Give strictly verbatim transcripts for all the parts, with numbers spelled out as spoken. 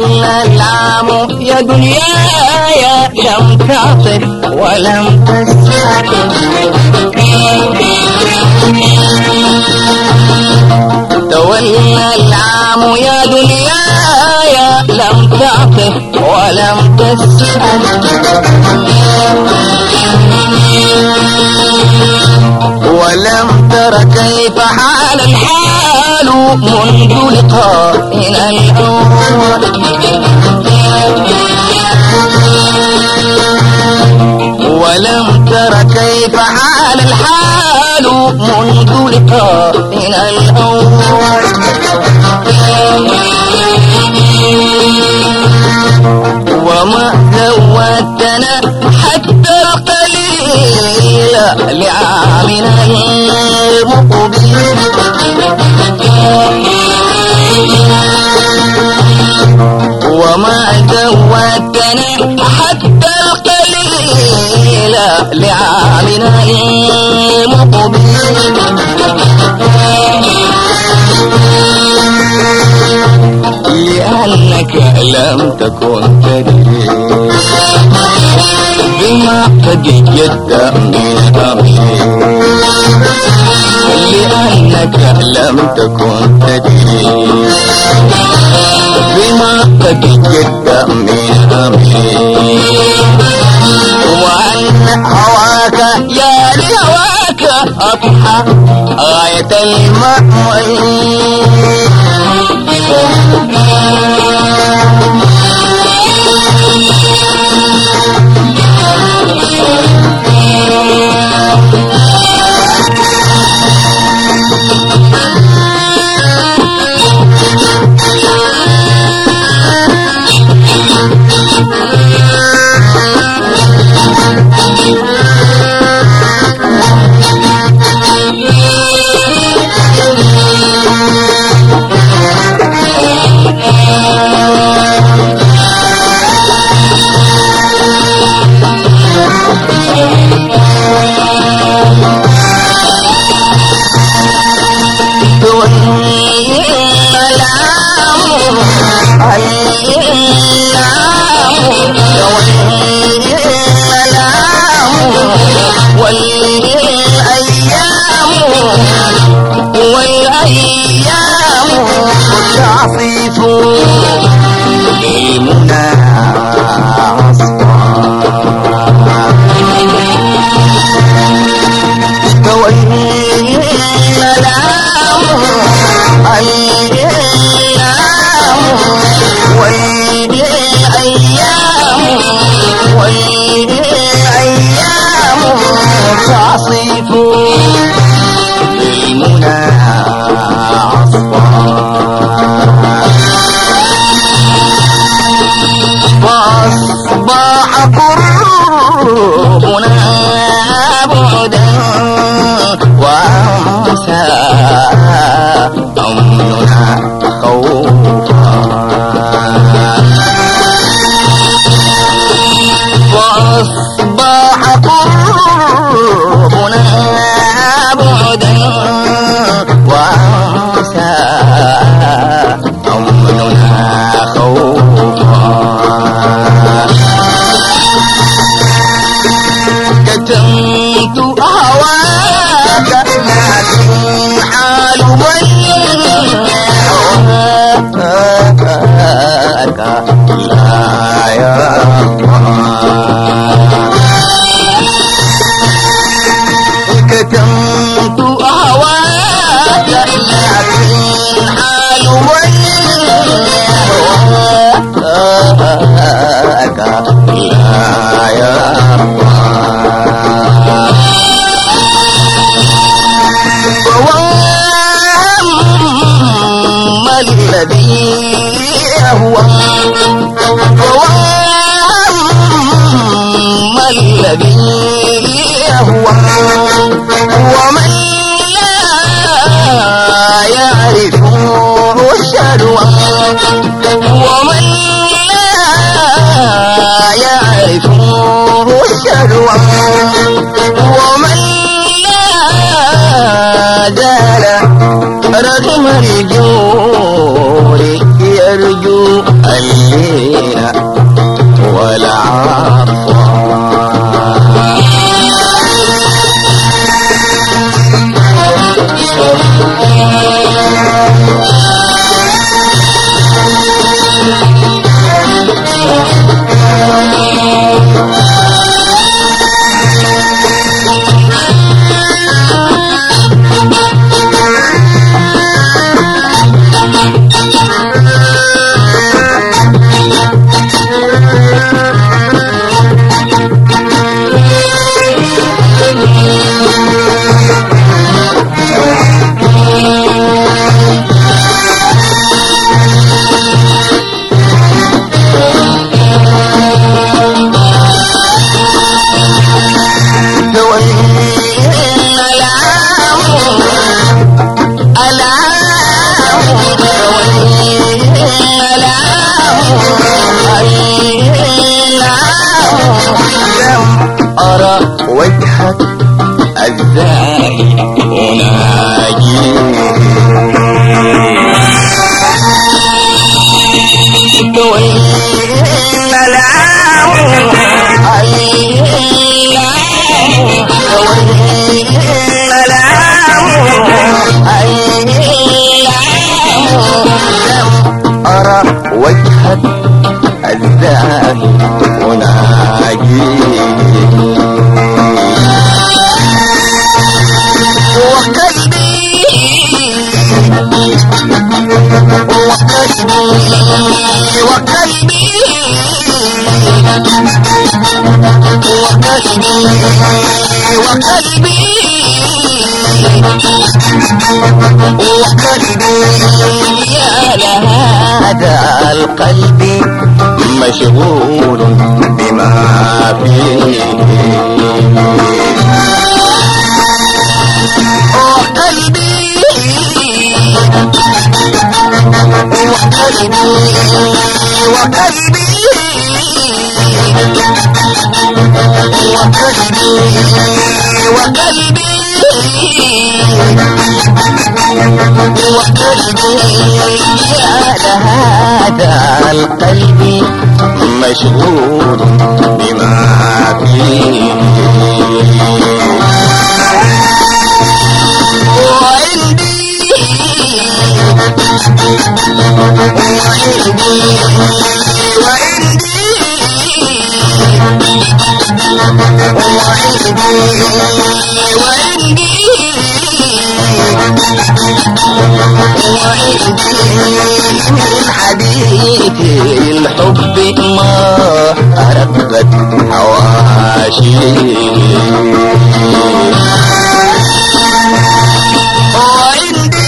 العام يا دنياي لم تعطف ولم تسعد تولى العام يا دنياي لم تعطف ولم تسعد ولم تر كيف حال الحال منذ لقائنا الأول ولم تر كيف حال الحال منذ لقائنا الأول وما زودتنا حتى القليل لعامنا المقبل وما زودتنا حتى القليل لعامنا المقبل لأنك لم تكن تدري بما قد جد من أمري لأنك لم تكن تدري بما قد جد من أمري وأن هواك يا لهواك أضحى آية المأمون ومن لا يعرف الشلوى ومن لا يعرف الشلوى ومن لا زال رغم الجور يرجو فينا ولا عطفان. أرى وجهك الزاهي أناجيه وإن العام وإن العام أرى وجهك الزاهي أناجيه وقلبي وقلبي وقلبي وقلبي وقلبي وقلبي يا لهذا القلب مشغول بما فيه وقلبي وقلبي وقلبي وقلبي وقلبي وقلبي يا لهذا القلب مشغول بما فيه وعندي وعندي وعندي وعندي وعندي وعندي من حديث الحب ما رقت حواشي وعندي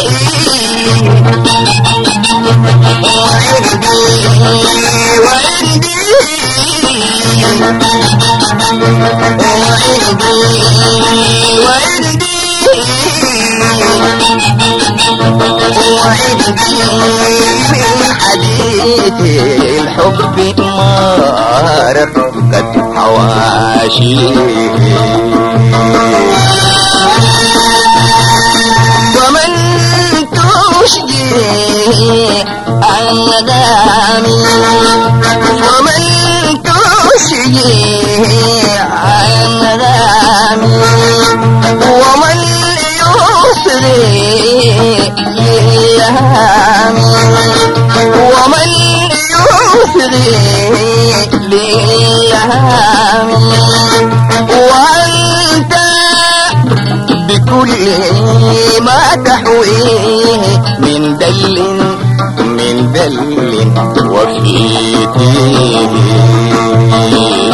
وعندي وعندي وعندي وعندي من حديث الحب ما رقت حواشي ومن تشجي أنغامي ومن تشجي أنغامي ومن يسري للهامي ومن يسري للهامي وأنت بكل ما تحويه من دل من دل وفي تيه